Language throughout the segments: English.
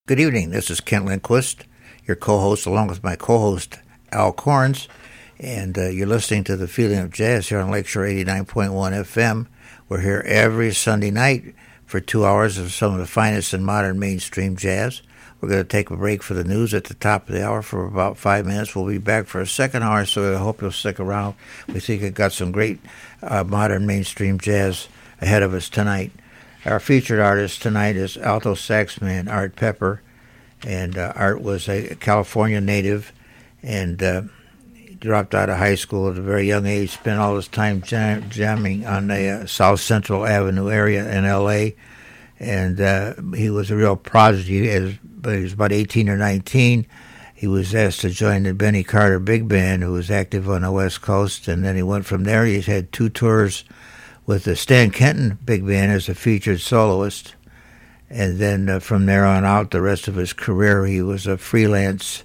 Good evening. This is Kent Lindquist, your co-host, along with my co-host, Al Corns. And you're listening to The Feeling of Jazz here on Lakeshore 89.1 FM. We're here every Sunday night for 2 hours of some of the finest in modern mainstream jazz. We're going to take a break for the news at the top of the hour for about 5 minutes. We'll be back for a second hour, so I hope you'll stick around. We think we've got some great modern mainstream jazz ahead of us tonight. Our featured artist tonight is alto sax man Art Pepper, and Art was a California native, and he dropped out of high school at a very young age, spent all his time jamming on the South Central Avenue area in L.A., and he was a real prodigy. But he was about 18 or 19. He was asked to join the Benny Carter Big Band, who was active on the West Coast, and then he went from there. He's had 2 tours with the Stan Kenton Big Band as a featured soloist. And then from there on out, the rest of his career, he was a freelance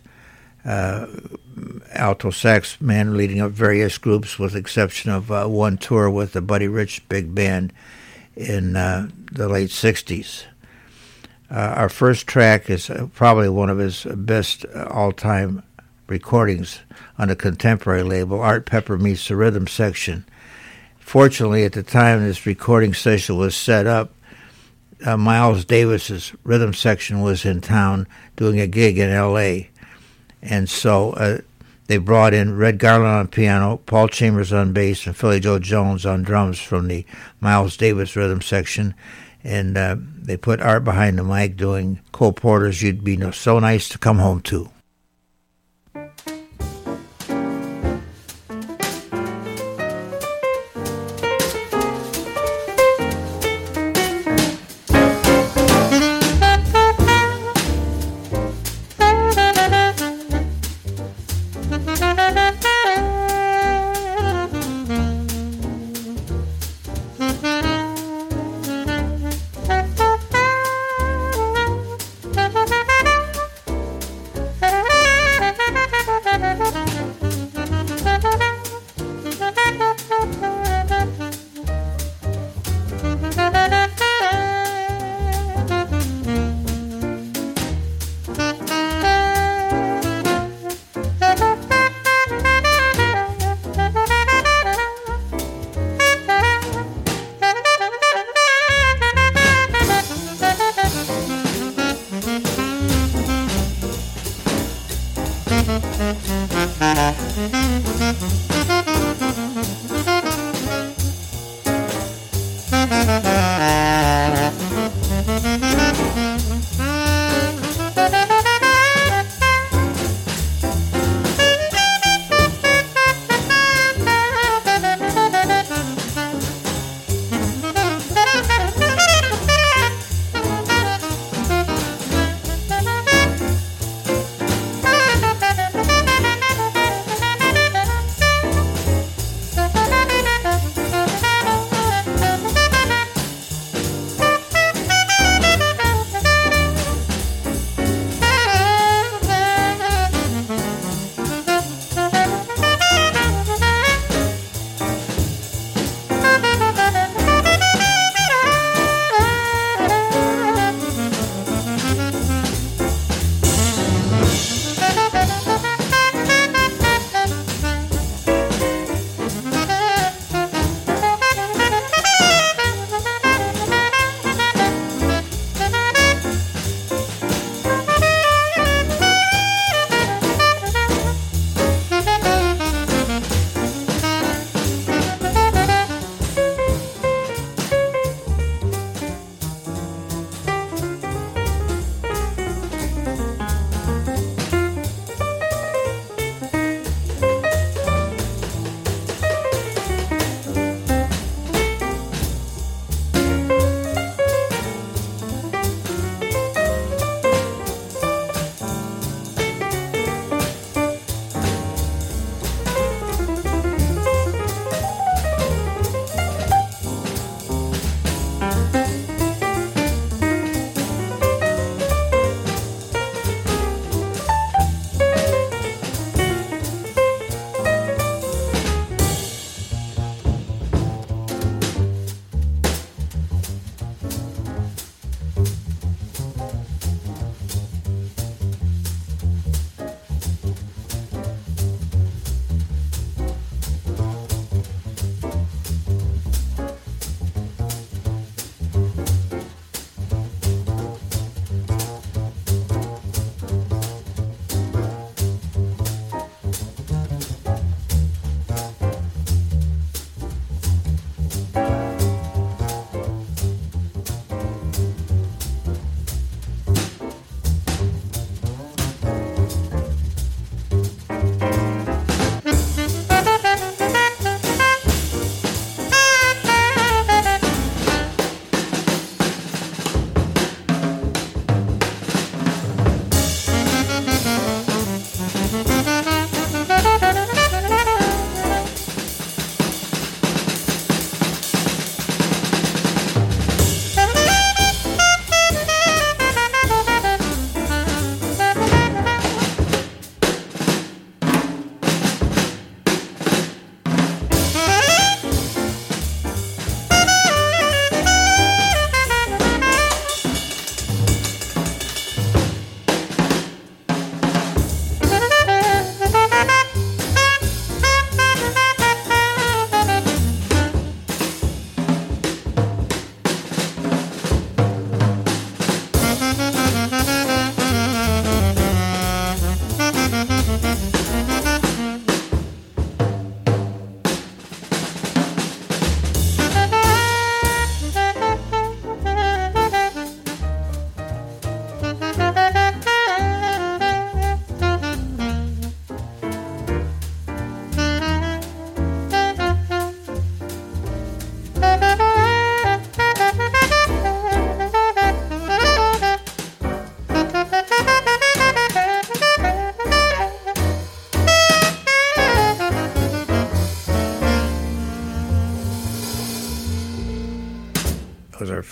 alto sax man leading up various groups, with the exception of one tour with the Buddy Rich Big Band in the late 60s. Our first track is probably one of his best all-time recordings on the contemporary label, Art Pepper Meets the Rhythm Section. Fortunately, at the time this recording session was set up, Miles Davis's rhythm section was in town doing a gig in L.A., and so they brought in Red Garland on piano, Paul Chambers on bass, and Philly Joe Jones on drums from the Miles Davis rhythm section, and they put Art behind the mic doing Cole Porter's You'd Be So Nice to Come Home To.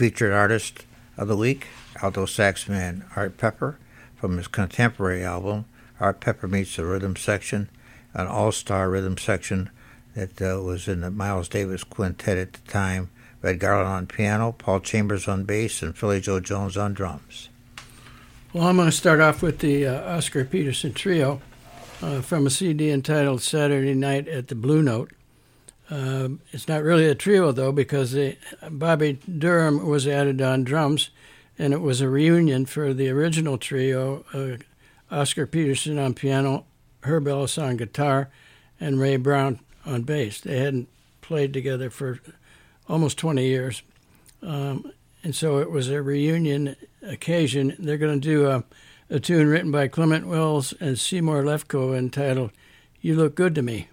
featured artist of the week, alto sax man Art Pepper, from his contemporary album, Art Pepper Meets the Rhythm Section, an all-star rhythm section that was in the Miles Davis Quintet at the time. Red Garland on piano, Paul Chambers on bass, and Philly Joe Jones on drums. Well, I'm going to start off with the Oscar Peterson Trio from a CD entitled Saturday Night at the Blue Note. It's not really a trio, though, because Bobby Durham was added on drums, and it was a reunion for the original trio, Oscar Peterson on piano, Herb Ellis on guitar, and Ray Brown on bass. They hadn't played together for almost 20 years, and so it was a reunion occasion. They're going to do a tune written by Clement Wells and Seymour Lefko entitled You Look Good to Me.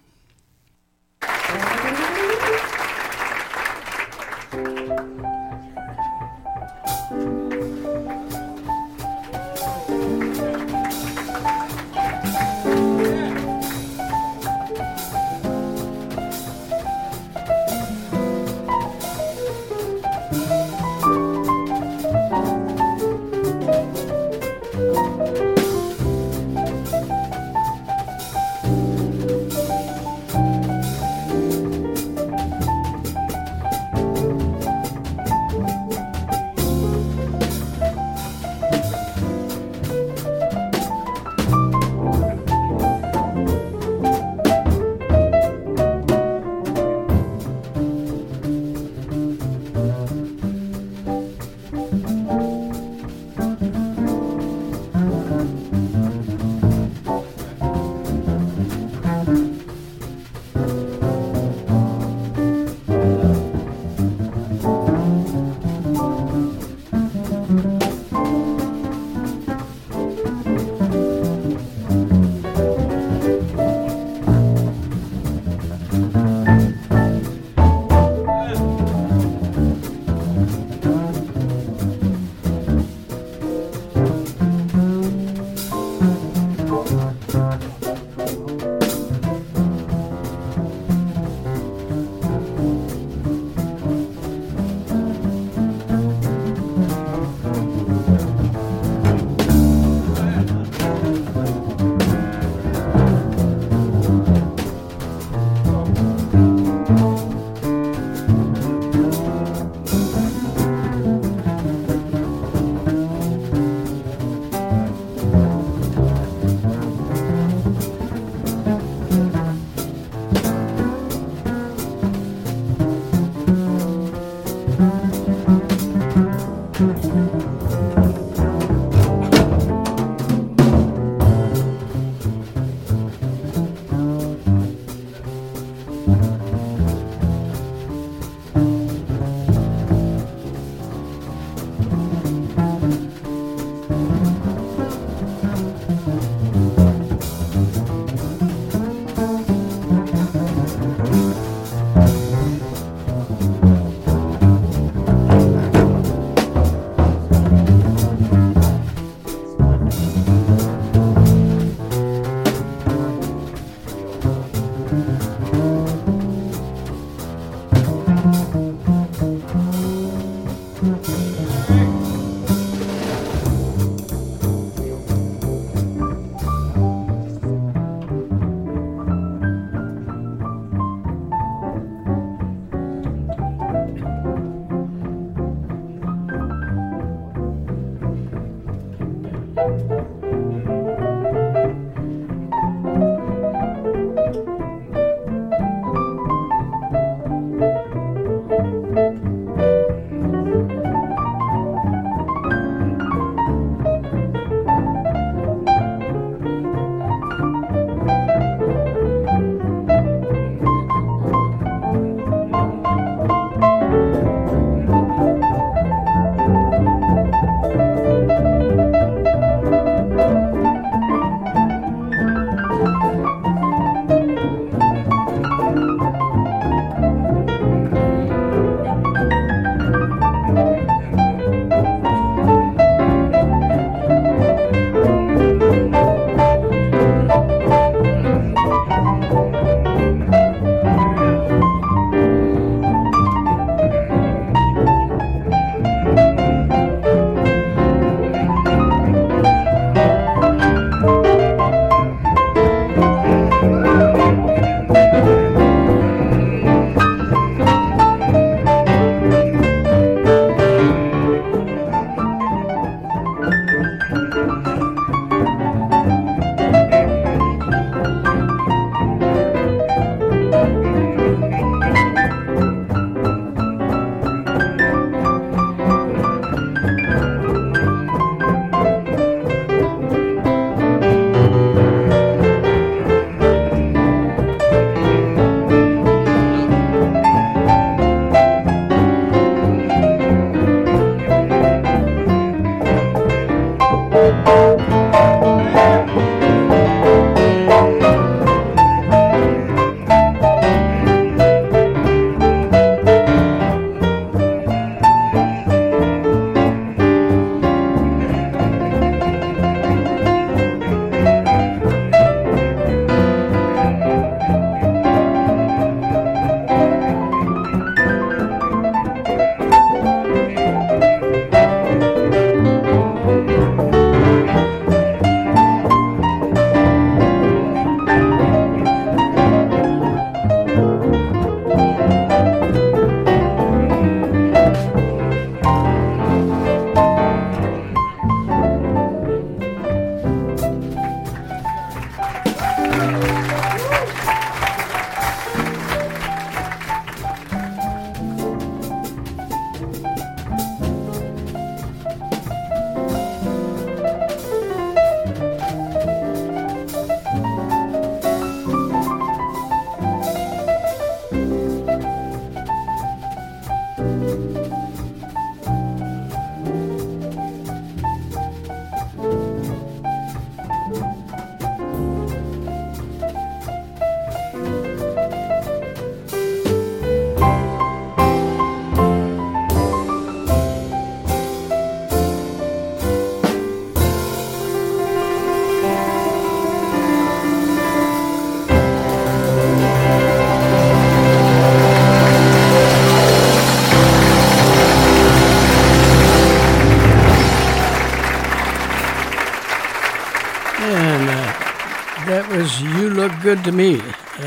And that was You Look Good to Me,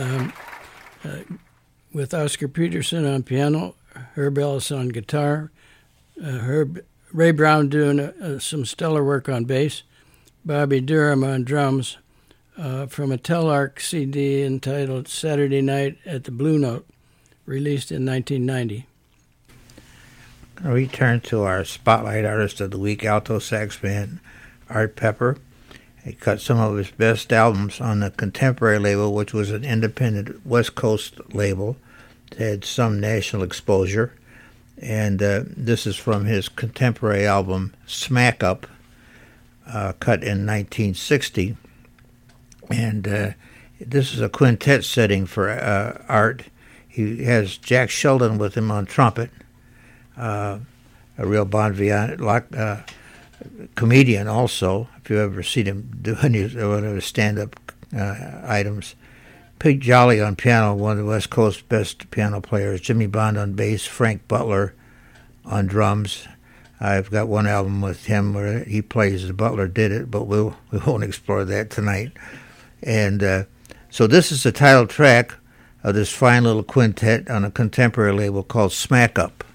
with Oscar Peterson on piano, Herb Ellis on guitar, Ray Brown doing some stellar work on bass, Bobby Durham on drums, from a Telarc CD entitled Saturday Night at the Blue Note, released in 1990. I'll return to our Spotlight Artist of the Week, alto sax man Art Pepper. He cut some of his best albums on the Contemporary label, which was an independent West Coast label. It had some national exposure. And this is from his Contemporary album, Smack Up, cut in 1960. And this is a quintet setting for Art. He has Jack Sheldon with him on trumpet, a real bon vivant comedian also, if you've ever seen him do any of his stand-up items. Pete Jolly on piano, one of the West Coast's best piano players. Jimmy Bond on bass, Frank Butler on drums. I've got one album with him where he plays as Butler did it, but we won't explore that tonight. And so this is the title track of this fine little quintet on a Contemporary label called Smack Up.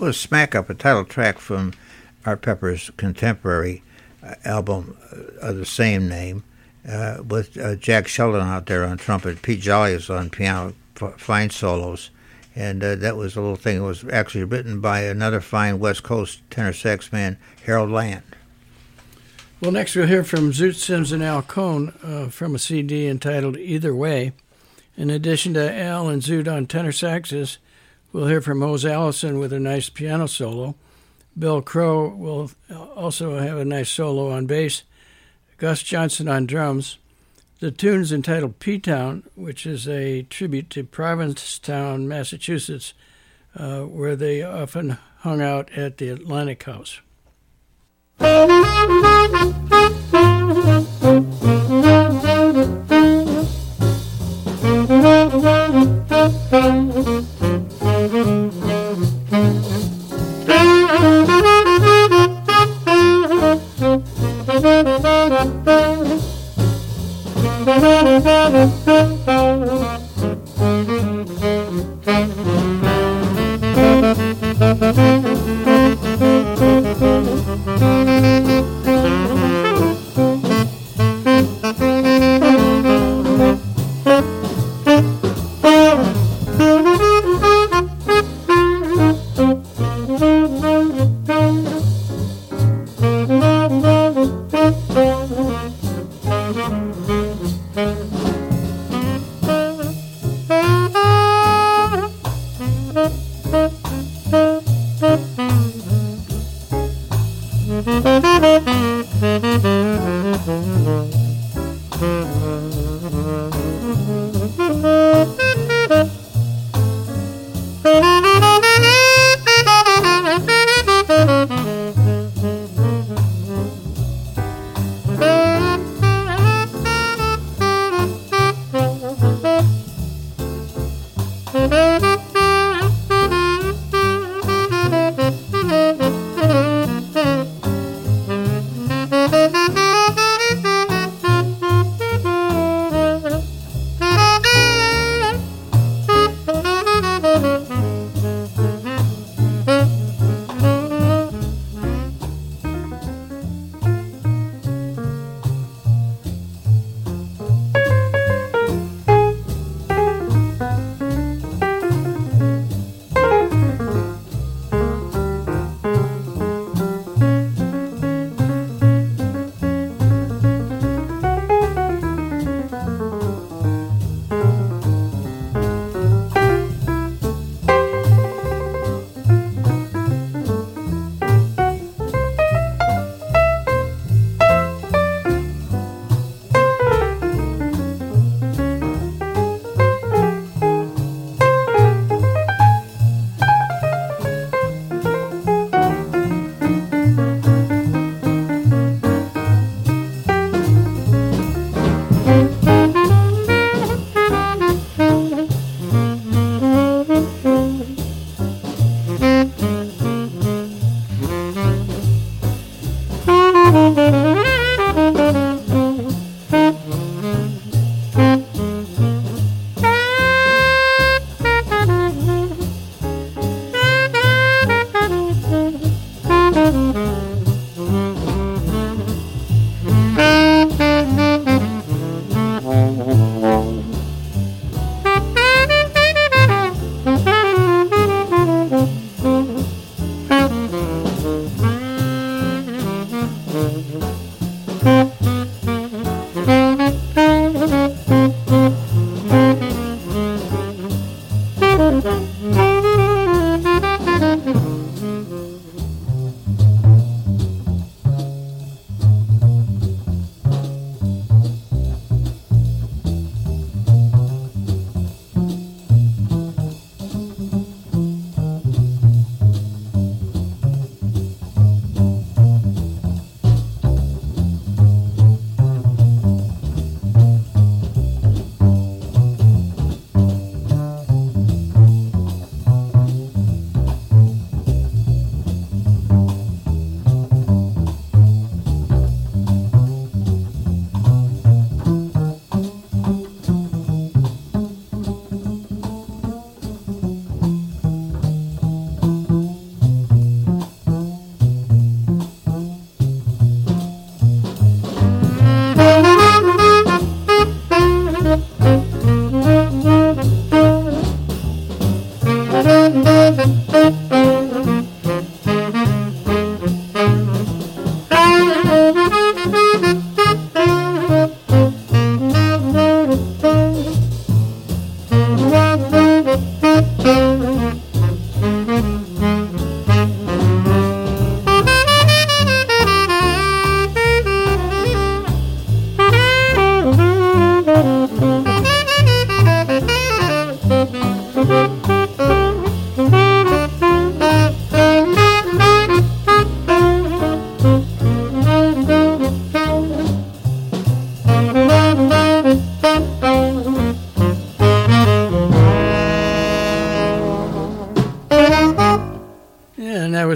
was Smack Up, a title track from Art Pepper's contemporary album of the same name, with Jack Sheldon out there on trumpet. Pete Jolly is on piano, fine solos. And that was a little thing that was actually written by another fine West Coast tenor sax man, Harold Land. Well, next we'll hear from Zoot Sims and Al Cohn from a CD entitled Either Way. In addition to Al and Zoot on tenor saxes, we'll hear from Mose Allison with a nice piano solo. Bill Crow will also have a nice solo on bass. Gus Johnson on drums. The tune's entitled P-Town, which is a tribute to Provincetown, Massachusetts, where they often hung out at the Atlantic House.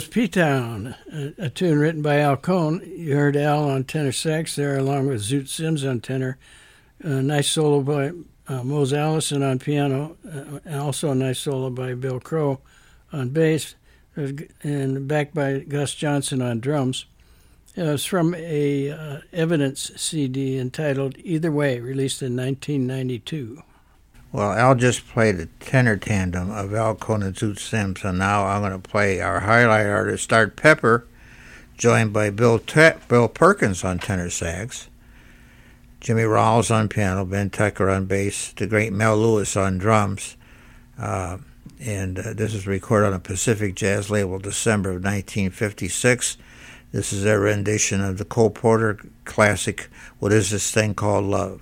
P-Town, a tune written by Al Cohn. You heard Al on tenor sax there, along with Zoot Sims on tenor. A nice solo by Mose Allison on piano, and also a nice solo by Bill Crow on bass, and backed by Gus Johnson on drums. It was from a Evidence CD entitled Either Way, released in 1992. Well, Al just played a tenor tandem of Al Cohn and Zoot Sims, and now I'm going to play our highlight artist, Art Pepper, joined by Bill Perkins on tenor sax, Jimmy Rawls on piano, Ben Tucker on bass, the great Mel Lewis on drums, and this is recorded on a Pacific Jazz label, December of 1956. This is their rendition of the Cole Porter classic, What Is This Thing Called Love?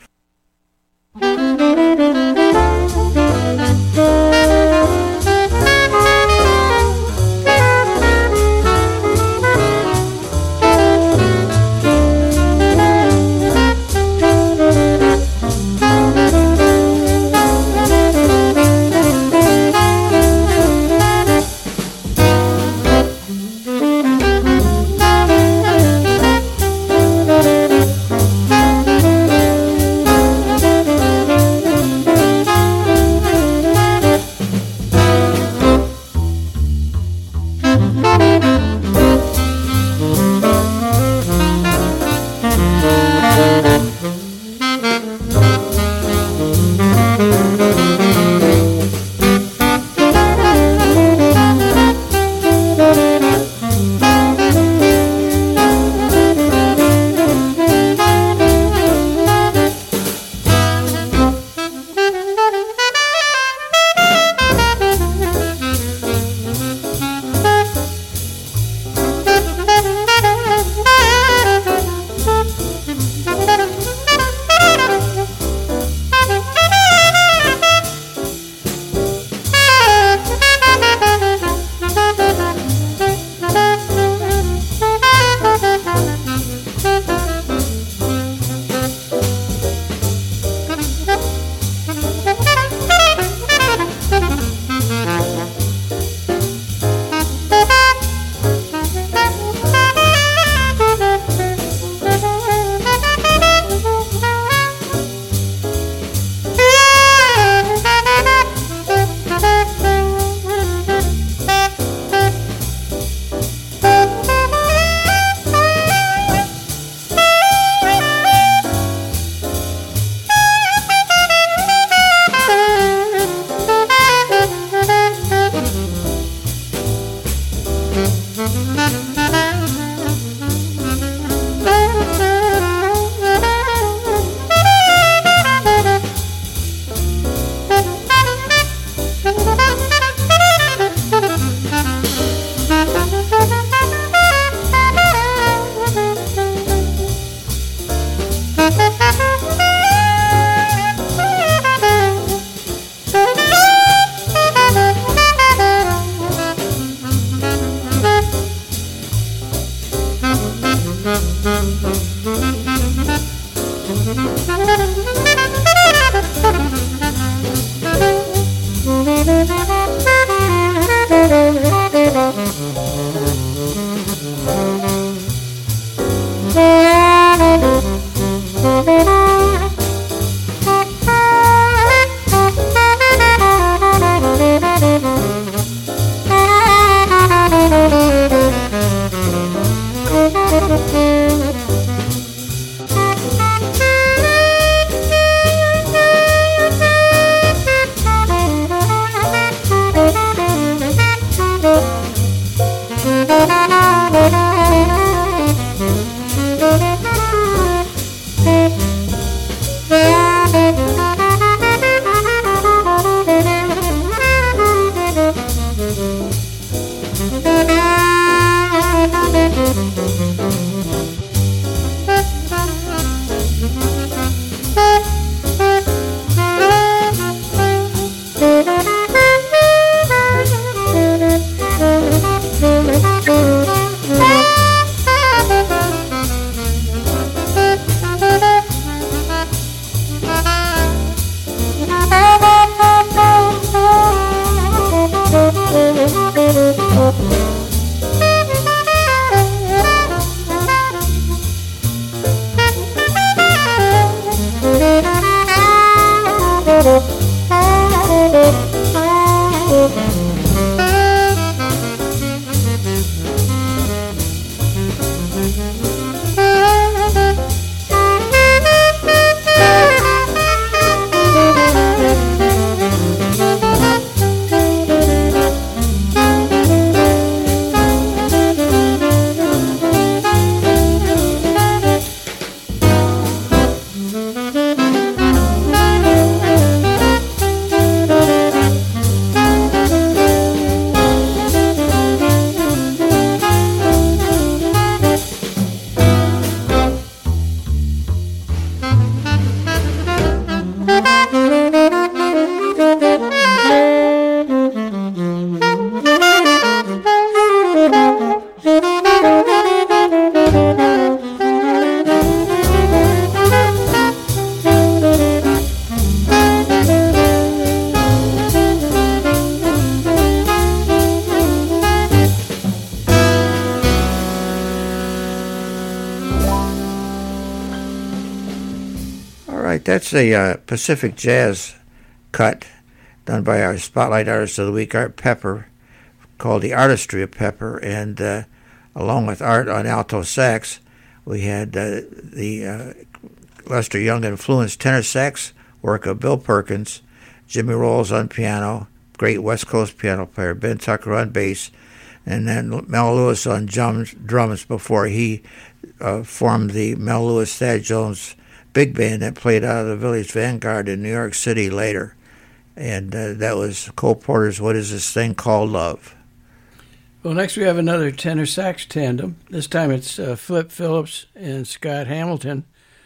That's a Pacific Jazz cut done by our Spotlight Artist of the Week, Art Pepper, called The Artistry of Pepper. And along with Art on alto sax, we had the Lester Young-influenced tenor sax work of Bill Perkins, Jimmy Rolls on piano, great West Coast piano player, Ben Tucker on bass, and then Mel Lewis on drums before he formed the Mel Lewis Thad Jones big band that played out of the Village Vanguard in New York City later. And that was Cole Porter's What Is This Thing Called Love? Well, next we have another tenor sax tandem. This time it's Flip Phillips and Scott Hamilton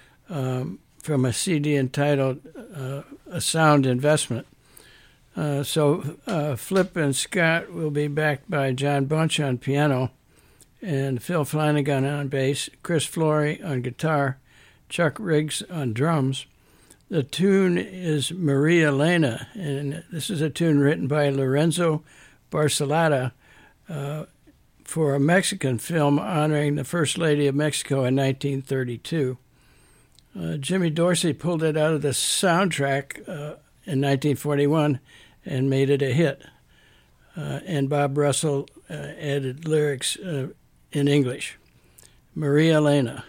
from a CD entitled A Sound Investment. So Flip and Scott will be backed by John Bunch on piano and Phil Flanagan on bass, Chris Flory on guitar, Chuck Riggs on drums. The tune is Maria Elena, and this is a tune written by Lorenzo Barcelata for a Mexican film honoring the First Lady of Mexico in 1932. Jimmy Dorsey pulled it out of the soundtrack in 1941 and made it a hit. And Bob Russell added lyrics in English. Maria Elena.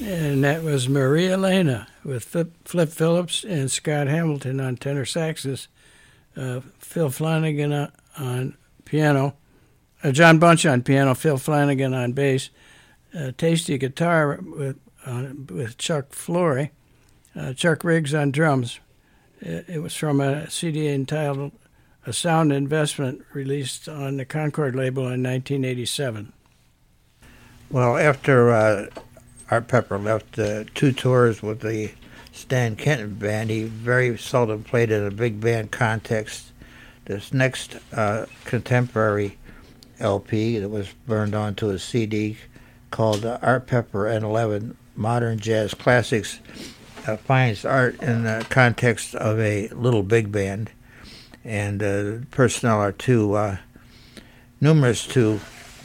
and that was Maria Elena with Flip Phillips and Scott Hamilton on tenor saxes, Phil Flanagan on piano, John Bunch on piano, Phil Flanagan on bass, tasty guitar with Chuck Flory, Chuck Riggs on drums. It was from a CD entitled A Sound Investment, released on the Concord label in 1987. Well, after Art Pepper left 2 tours with the Stan Kenton Band, he very seldom played in a big band context. This next contemporary LP that was burned onto a CD called Art Pepper and 11 Modern Jazz Classics finds Art in the context of a little big band, and the personnel are too numerous to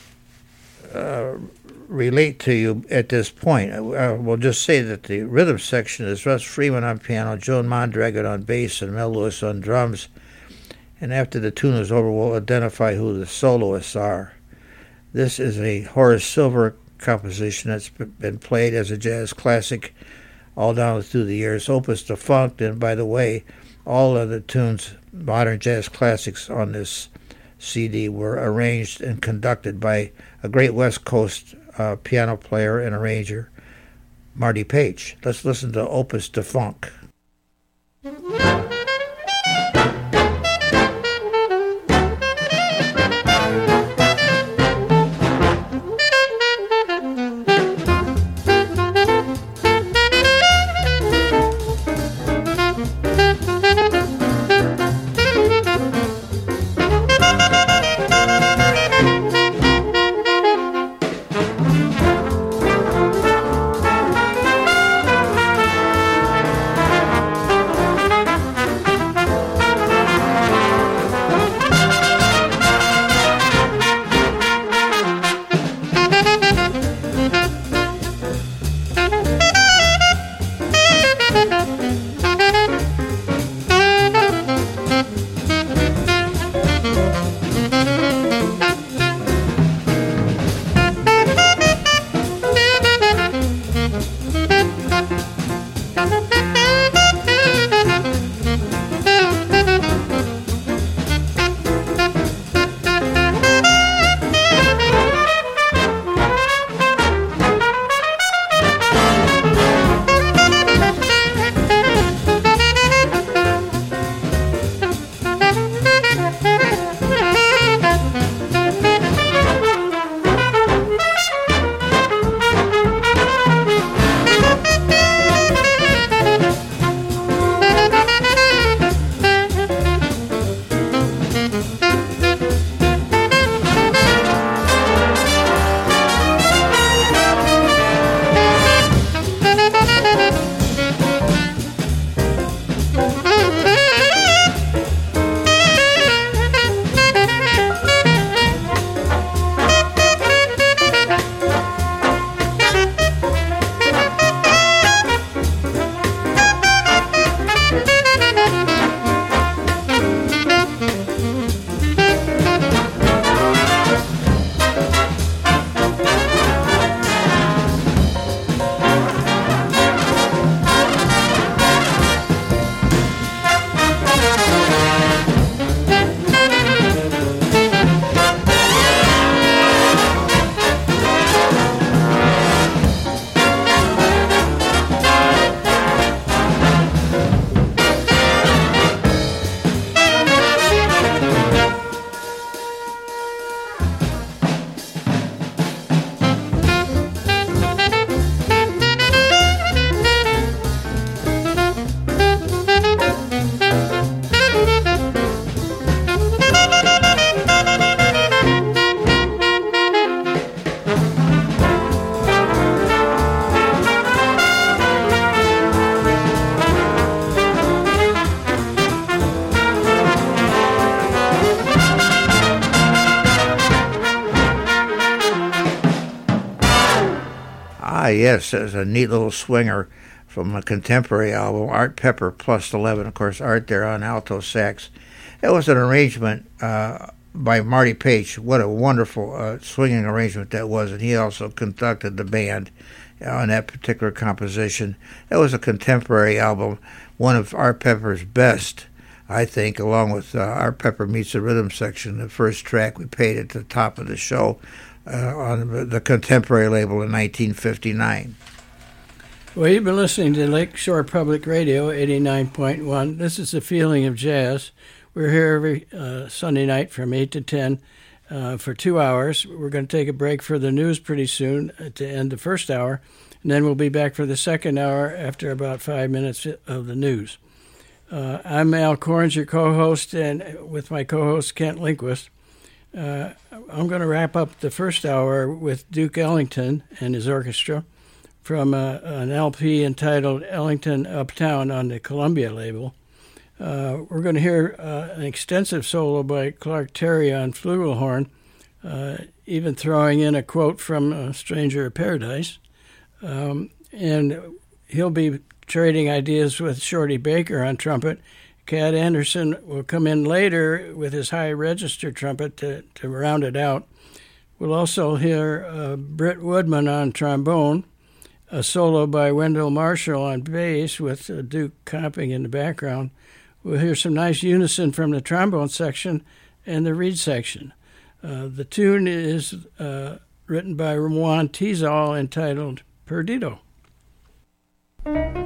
relate to you at this point. We'll just say that the rhythm section is Russ Freeman on piano, Joan Mondragon on bass, and Mel Lewis on drums. And after the tune is over, we'll identify who the soloists are. This is a Horace Silver composition that's been played as a jazz classic all down through the years, Opus Defunct. And by the way, all of the tunes, modern jazz classics on this CD, were arranged and conducted by a great West Coast piano player and arranger, Marty Page. Let's listen to Opus Defunct. Yes, there's a neat little swinger from a contemporary album, Art Pepper plus 11. Of course, Art there on alto sax. It was an arrangement by Marty Page. What a wonderful swinging arrangement that was, and he also conducted the band on that particular composition. That was a contemporary album, one of Art Pepper's best, I think, along with Art Pepper Meets the Rhythm Section, the first track we played at the top of the show on the Contemporary label in 1959. Well, you've been listening to Lakeshore Public Radio 89.1. This is The Feeling of Jazz. We're here every Sunday night from 8 to 10 for 2 hours. We're going to take a break for the news pretty soon to end the first hour, and then we'll be back for the second hour after about 5 minutes of the news. I'm Al Corns, your co-host, and with my co-host Kent Lindquist. I'm going to wrap up the first hour with Duke Ellington and his orchestra from an LP entitled Ellington Uptown on the Columbia label. We're going to hear an extensive solo by Clark Terry on flugelhorn, even throwing in a quote from Stranger of Paradise. And he'll be trading ideas with Shorty Baker on trumpet. Cat Anderson will come in later with his high register trumpet to round it out. We'll also hear Britt Woodman on trombone, a solo by Wendell Marshall on bass with Duke comping in the background. We'll hear some nice unison from the trombone section and the reed section. The tune is written by Juan Tizol entitled Perdido.